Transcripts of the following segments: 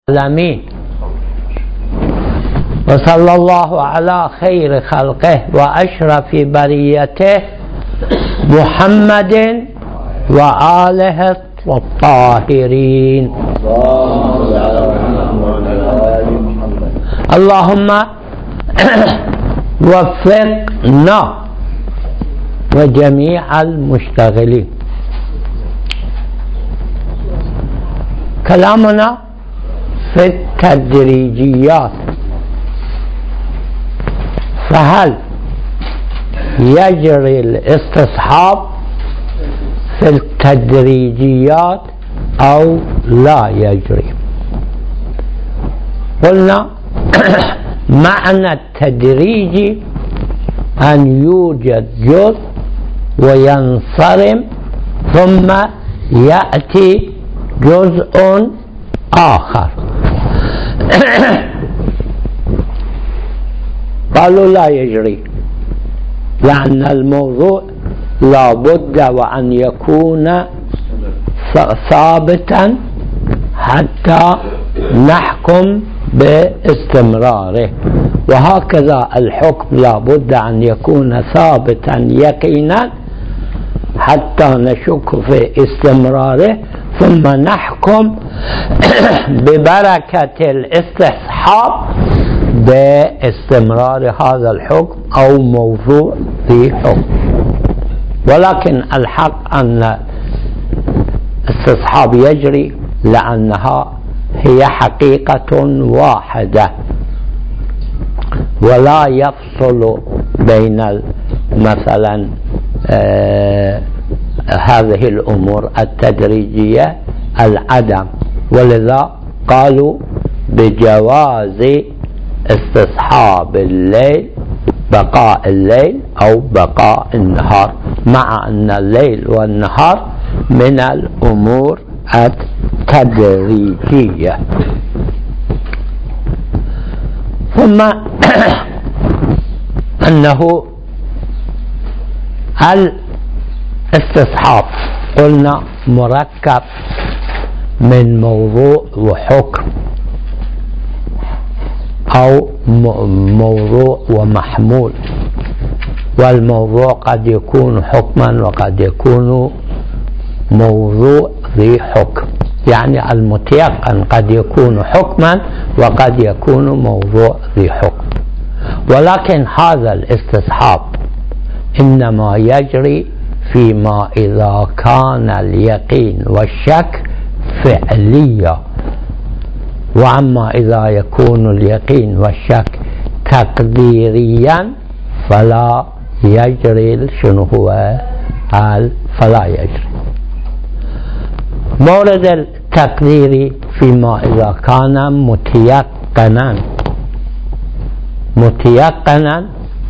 العالمين. وصلى الله على خير خلقه وأشرف بريته محمد وآله الطاهرين. اللهم وفقنا وجميع المشتغلين. كلامنا في التدريجيات، فهل يجري الاستصحاب في التدريجيات أو لا يجري؟ قلنا معنى التدريج أن يوجد جزء وينصرم ثم يأتي جزء آخر. قالوا لا يجري، لأن الموضوع لا بد وأن يكون ثابتا حتى نحكم باستمراره، وهكذا الحكم لا بد أن يكون ثابتا يقينا حتى نشك في استمراره ثم نحكم ببركة الاستصحاب باستمرار هذا الحكم أو موضوع في حكم. ولكن الحق أن الاستصحاب يجري لأنها هي حقيقة واحدة، ولا يفصل بين مثلا هذه الأمور التدريجية العدم، ولذا قالوا بجواز استصحاب الليل، بقاء الليل أو بقاء النهار، مع أن الليل والنهار من الأمور التدريجية. ثم أنه الاستصحاب قلنا مركب من موضوع وحكم أو موضوع ومحمول، والموضوع قد يكون حكما وقد يكون موضوع ذي حكم، يعني المتيقن قد يكون حكما وقد يكون موضوع ذي حكم. ولكن هذا الاستصحاب إنما يجري فيما إذا كان اليقين والشك فعليا، وأما إذا يكون اليقين والشك تقديريا فلا يجري. شنو هو فلا يجري؟ مورد التقدير فيما إذا كان متيقنا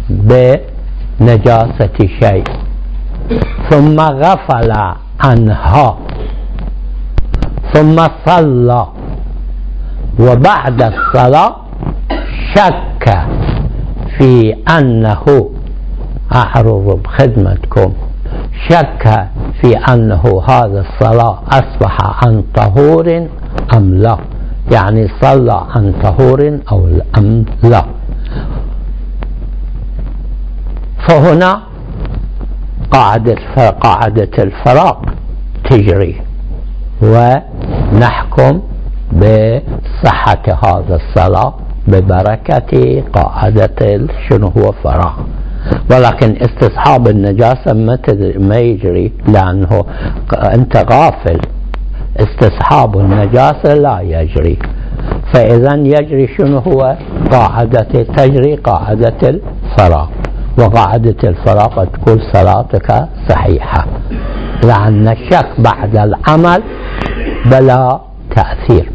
بنجاسة شيء ثم غفل عنها ثم صلى، وبعد الصلاة شك في أنه، أعرض بخدمتكم، شك في أنه هذا الصلاة أصبح عن طهور أم لا، يعني صلى عن طهور أو أم لا، فهنا قاعدة الفراق تجري ونحكم بصحة هذا الصلاة ببركة قاعدة شنو هو فراغ. ولكن استصحاب النجاسة ما يجري، لأنه أنت غافل، استصحاب النجاسة لا يجري. فإذا يجري شنو هو تجري قاعدة الفراغ، وقاعدة الفراغ تقول صلاتك صحيحة، لأن الشك بعد العمل بلا تأثير.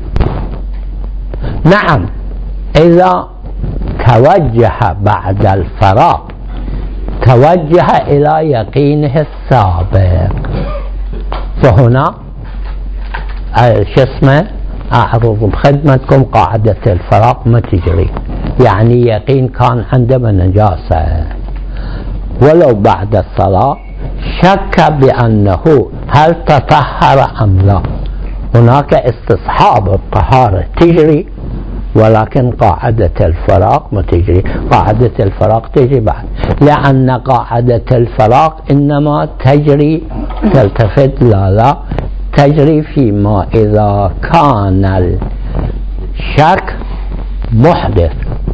نعم، إذا توجه بعد الفراغ توجه إلى يقينه السابق، فهنا أعرض بخدمتكم قاعدة الفراغ ما تجري، يعني يقين كان عندما نجاسة ولو بعد الصلاة شك بأنه هل تطهر أم لا، هناك استصحاب الطهارة تجري، ولكن قاعدة الفراق ما تجري. قاعدة الفراق تجري بعد، لأن قاعدة الفراق إنما تجري تلتفت لا تجري فيما إذا كان الشك محدث.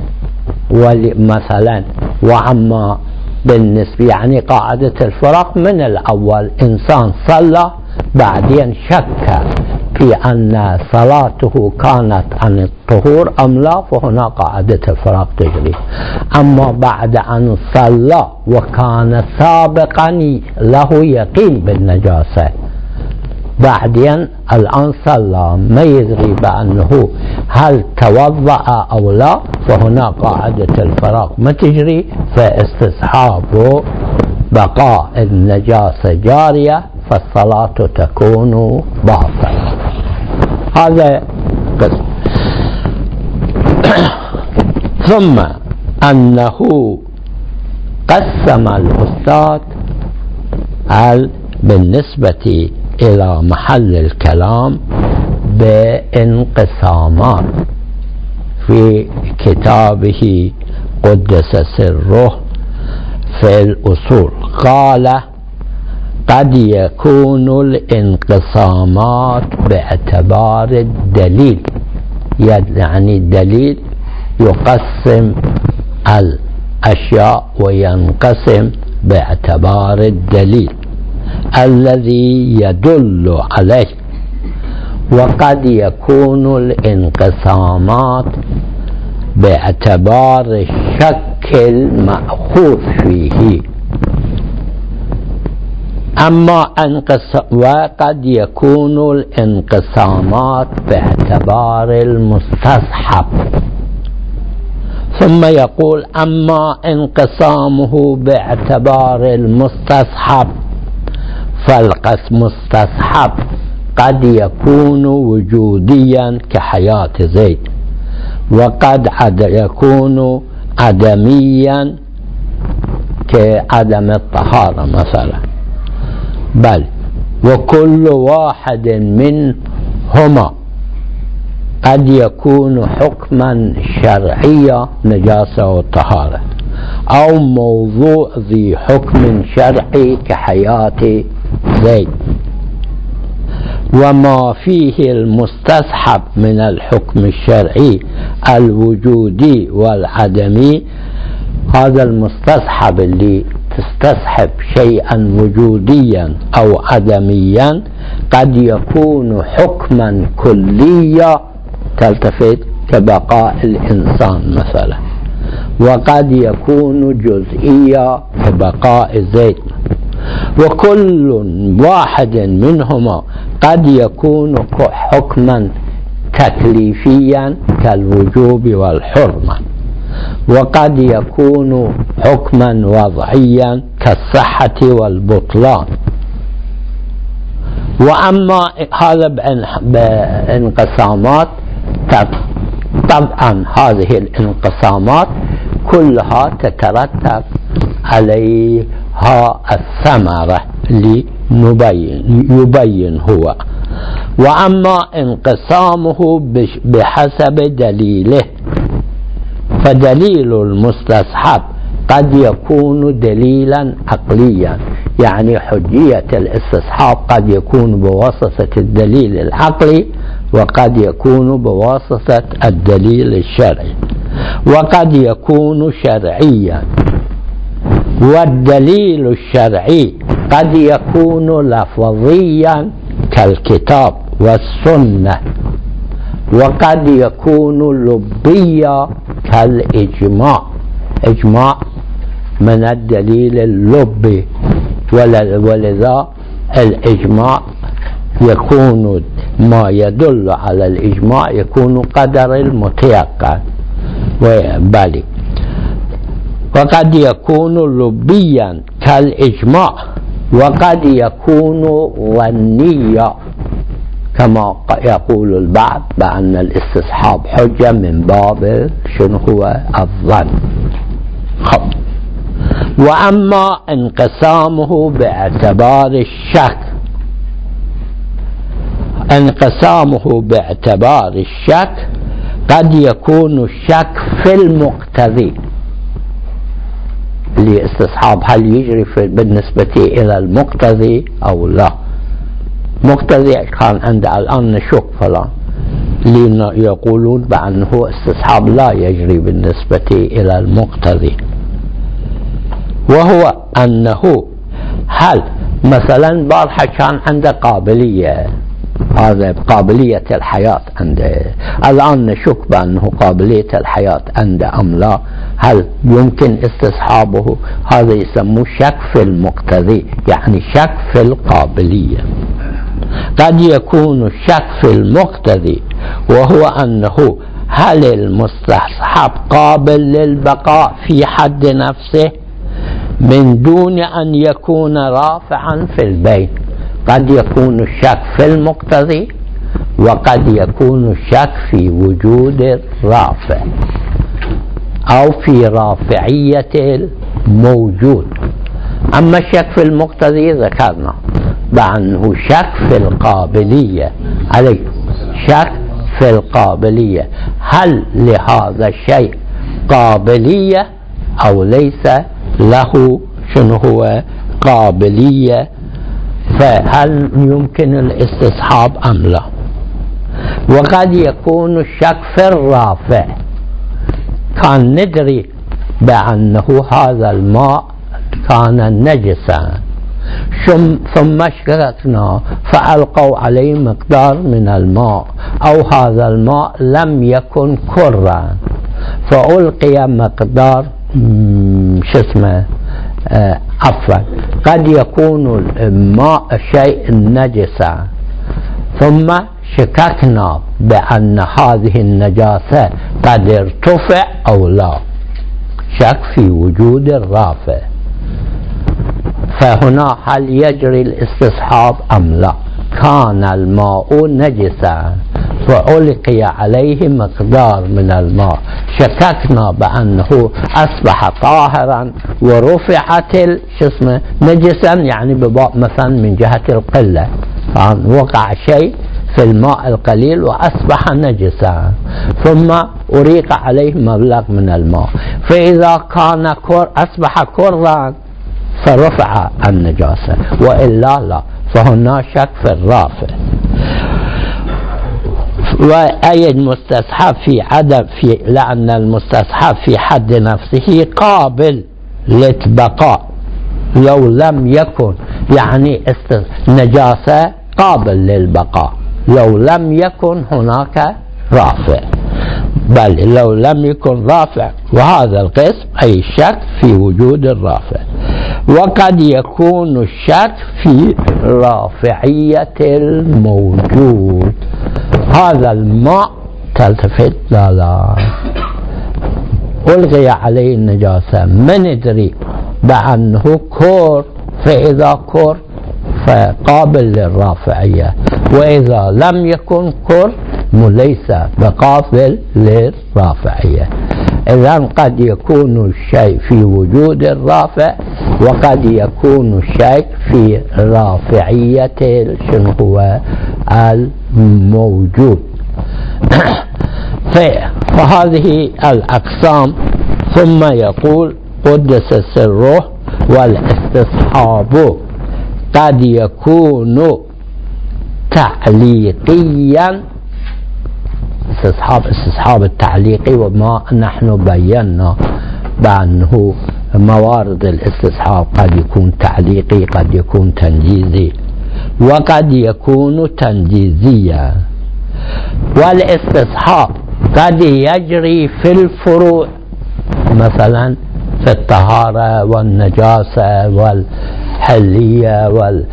مثلا وعما بالنسبة يعني قاعدة الفراق من الأول إنسان صلى بعدين شك في أن صلاته كانت عن الطهور أم لا، فهنا قاعدة الفراق تجري. أما بعد أن صلى وكان سابقا له يقين بالنجاسة، بعدين الآن صلى ما يدري بأنه هل توضأ أو لا، فهنا قاعدة الفراق ما تجري، فاستصحاب بقاء النجاسة جارية، فالصلاة تكون باطلة. هذا قسم. ثم أنه قسم الأستاذ بالنسبة إلى محل الكلام بانقسامات في كتابه قدس سره في الأصول. قال قد يكون الانقسامات باعتبار الدليل، يعني الدليل يقسم الأشياء وينقسم باعتبار الدليل الذي يدل عليه. وقد يكون الانقسامات باعتبار الشك المأخوذ فيه. وقد يكون الانقسامات باعتبار المستصحب. ثم يقول أما انقسامه باعتبار المستصحب فالقسم مستصحب قد يكون وجوديا كحياة زيد، وقد يكون عدميا كعدم الطهارة مثلا. بل وكل واحد منهما قد يكون حكما شرعيا نجاسة وطهارة، أو موضوع ذي حكم شرعي كحياة زيد. وما فيه المستصحب من الحكم الشرعي الوجودي والعدمي، هذا المستصحب اللي تستصحب شيئا وجوديا أو عدميا قد يكون حكما كليا تلتفت كبقاء الإنسان مثلا، وقد يكون جزئيا كبقاء زيد. وكل واحد منهما قد يكون حكما تكليفيا كالوجوب والحرمة، وقد يكون حكما وضعيا كالصحة والبطلان. وأما هذا بانقسامات، طبعا هذه الانقسامات كلها تترتب عليها الثمرة اللي يبين هو. وأما انقسامه بحسب دليله، فدليل المستصحب قد يكون دليلا عقليا، يعني حجية الاستصحاب قد يكون بواسطة الدليل العقلي، وقد يكون بواسطة الدليل الشرعي، وقد يكون شرعيا. والدليل الشرعي قد يكون لفظيا كالكتاب والسنة، وقد يكون لبيا كالإجماع. إجماع من الدليل اللبي، ولذا الإجماع يكون ما يدل على الإجماع يكون قدر المتيقن وبالي. وقد يكون لبيا كالإجماع، وقد يكون ظنيا كما يقول البعض بأن الاستصحاب حجة من باب شنو هو الظن. وأما انقسامه باعتبار الشك، انقسامه باعتبار الشك قد يكون الشك في المقتضي لاستصحاب هل يجري بالنسبة إلى المقتضي أو لا. مقتضي كان عند الآن نشك فلان يقولون بأنه استصحاب لا يجري بالنسبة إلى المقتضي، وهو أنه هل مثلا بارحة كان عنده قابلية، هذا قابلية الحياة عنده، الآن نشك بأنه قابلية الحياة عنده أم لا، هل يمكن استصحابه؟ هذا يسموه شك في المقتضي، يعني شك في القابلية. قد يكون الشك في المقتضي وهو أنه هل المستصحب قابل للبقاء في حد نفسه من دون أن يكون رافعا في البين. قد يكون الشك في المقتضي وقد يكون الشك في وجود الرافع أو في رافعية الموجود. أما الشك في المقتضي ذكرنا بأنه شك في القابلية، عليه شك في القابلية، هل لهذا الشيء قابلية أو ليس له شنو هو قابلية، فهل يمكن الاستصحاب أم لا. وقد يكون الشك في الرافع، كان ندري بأنه هذا الماء كان نجسا ثم شككنا فألقوا عليه مقدار من الماء، أو هذا الماء لم يكن كرا فألقي مقدار عفوا قد يكون الماء شيء نجسا ثم شككنا بأن هذه النجاسة قد ارتفع أو لا، شك في وجود الرافع، فهنا هل يجري الاستصحاب أم لا. كان الماء نجسا فألقي عليه مقدار من الماء، شككنا بأنه أصبح طاهرا ورفعت نجسا، يعني مثلا من جهة القلة، وقع شيء في الماء القليل وأصبح نجسا ثم أريق عليه مبلغ من الماء، فإذا كان أصبح كرا فرفع النجاسة، وإلا لا، فهنا شك في الرافع. وأي المستصحب في عدم لأن المستصحب في حد نفسه قابل للبقاء لو لم يكن، يعني نجاسة قابل للبقاء لو لم يكن هناك رافع، بل لو لم يكن رافع، وهذا القسم أي الشك في وجود الرافع. وقد يكون الشك في رافعية الموجود، هذا الماء تلتفت لا ألغي عليه النجاسة، من ندري بأنه كور، فإذا كور فقابل للرافعية، وإذا لم يكن كور ليس بقابل للرافعية. إذن قد يكون الشيء في وجود الرافع وقد يكون الشيء في رافعية شنو هو الموجود. فهذه الأقسام. ثم يقول قدس سره والاستصحاب قد يكون تعليقيا، استصحاب التعليقي، وما نحن بينا بأنه موارد الاستصحاب قد يكون تعليقي قد يكون تنجيزي وقد يكون تنجيزيا. والاستصحاب قد يجري في الفروع، مثلا في الطهارة والنجاسة والحلية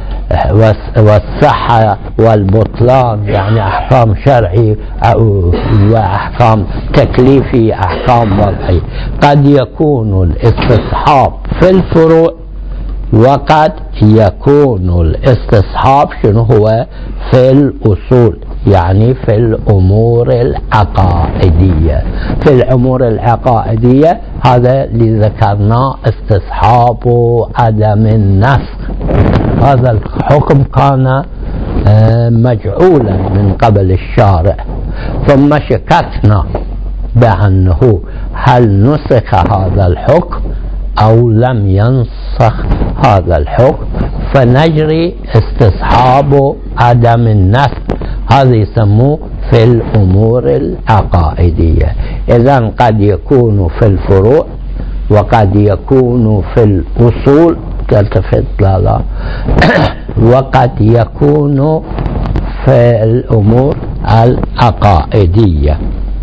والصحة والبطلان، يعني أحكام شرعي وأحكام تكليفي أحكام وضعي. قد يكون الاستصحاب في الفروع وقد يكون الاستصحاب شنو هو في الأصول، يعني في الأمور العقائدية. في الأمور العقائدية هذا اللي ذكرناه استصحاب عدم النسخ، هذا الحكم كان مجعولا من قبل الشارع، ثم شككنا بأنه هل نسخ هذا الحكم أو لم ينسخ هذا الحكم، فنجري استصحاب عدم النسخ. هذا يسموه في الأمور العقائدية. إذن قد يكون في الفروع وقد يكون في الأصول تلتفت لا وقد يكون في الأمور العقائدية.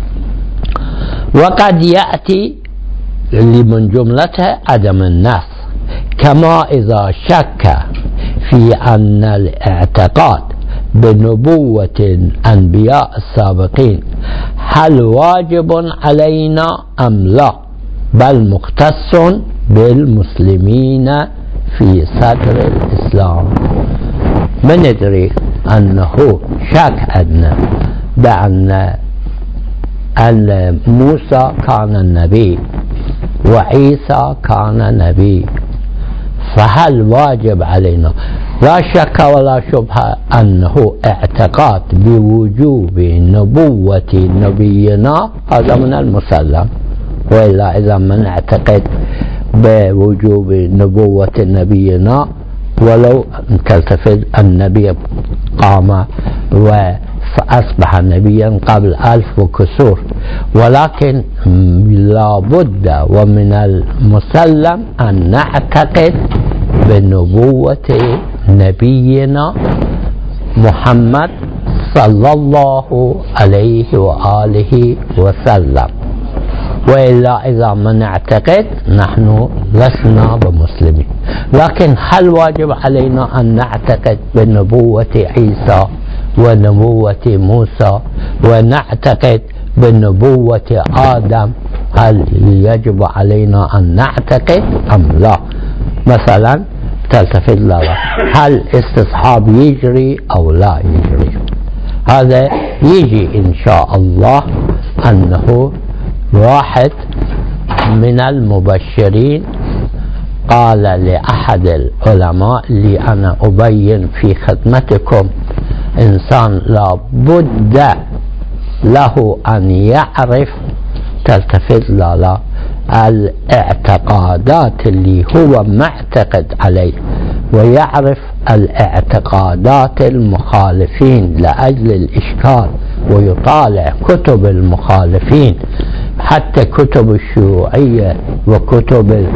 وقد يأتي من جملتها عدم النسخ، كما إذا شك في أن الاعتقاد بنبوة الأنبياء السابقين هل واجب علينا أم لا، بل مختص بالمسلمين في صدر الإسلام. من ندري أنه شك عندنا بأن موسى كان نبي وعيسى كان نبي، فهل واجب علينا؟ لا شك ولا شبهة أنه اعتقاد بوجوب نبوة نبينا هذا من المسلم، وإلا إذا من اعتقد بوجوب نبوة نبينا ولو تلتفت النبي قام فأصبح نبيا قبل 1000 وكسور، ولكن لا بد ومن المسلم أن نعتقد بنبوة نبينا محمد صلى الله عليه وآله وسلم، وإلا إذا ما نعتقد نحن لسنا بمسلمين. لكن هل واجب علينا أن نعتقد بنبوة عيسى ونبوة موسى ونعتقد بنبوة آدم؟ هل يجب علينا أن نعتقد أم لا؟ مثلا تلتفت لها هل استصحاب يجري أو لا يجري؟ هذا يجي إن شاء الله أنه واحد من المبشرين قال لأحد العلماء اللي أنا أبين في خدمتكم إنسان لا بد له أن يعرف تلتفت لا الاعتقادات اللي هو معتقد عليه، ويعرف الاعتقادات المخالفين لأجل الإشكال، ويطالع كتب المخالفين حتى كتب الشيوعية وكتب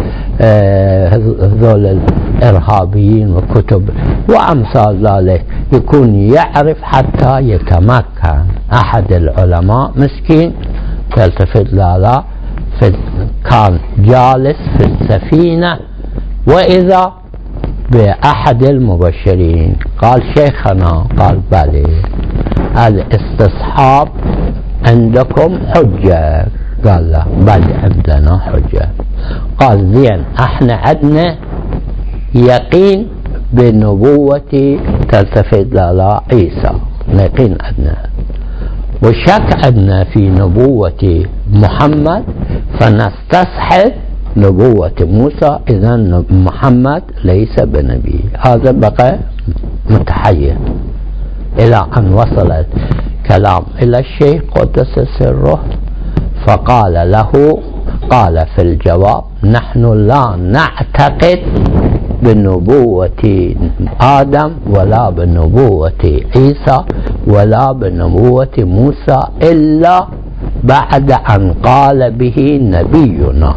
ذول الإرهابيين وكتب وأمثال ذلك، يكون يعرف حتى يتمكن. أحد العلماء مسكين تلتفت لا كان جالس في السفينة وإذا بأحد المبشرين قال شيخنا، قال بلى الاستصحاب عندكم حجة؟ قال له بلى عندنا حجة. قال زين احنا عندنا يقين بنبوة تلتفت لا عيسى، يقين عندنا، وشك عندنا في نبوة محمد، فنستصحب نبوة موسى، إذن محمد ليس بنبي. هذا بقى متحير إلى أن وصل الكلام إلى الشيخ قدس سره، فقال له، قال في الجواب نحن لا نعتقد بنبوة آدم ولا بنبوة عيسى ولا بنبوة موسى إلا بعد أن قال به نبينا.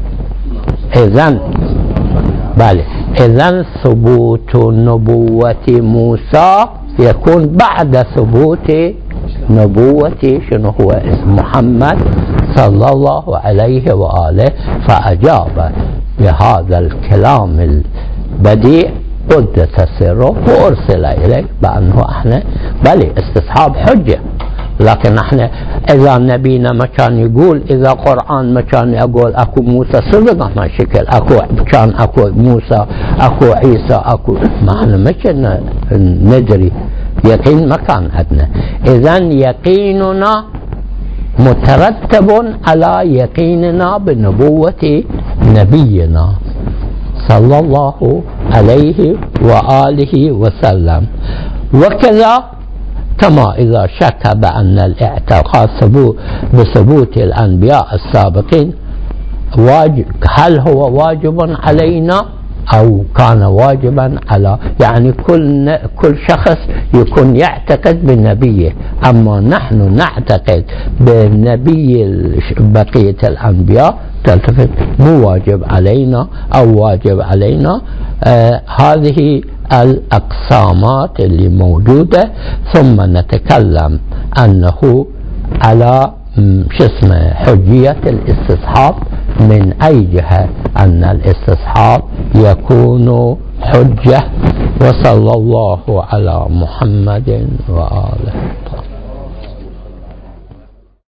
إذن ثبوت نبوة موسى يكون بعد ثبوت نبوة شنو هو اسم محمد صلى الله عليه وآله. فأجاب بهذا الكلام البديع قدس سره وأرسل إليك بأنه احنا بلي استصحاب حجة، لكن احنا اذا نبينا ما كان يقول، اذا قرآن ما كان يقول اكو موسى صدق ما شكل كان اكو موسى اكو عيسى اكو، ما احنا ما كنا ندري، يقين ما كان عندنا. اذن يقيننا مترتب على يقيننا بنبوة نبينا صلى الله عليه وآله وسلم. وكذا كما إذا شك بأن الاعتقاد بثبوت الأنبياء السابقين هل هو واجب علينا أو كان واجبا على، يعني كل شخص يكون يعتقد بالنبي، أما نحن نعتقد بالنبي بقية الأنبياء تلتفت مو واجب علينا أو واجب علينا. هذه الأقسامات اللي موجودة. ثم نتكلم أنه على حجية الاستصحاب، من أي جهة أن الاستصحاب يكون حجة. وصلى الله على محمد وآله.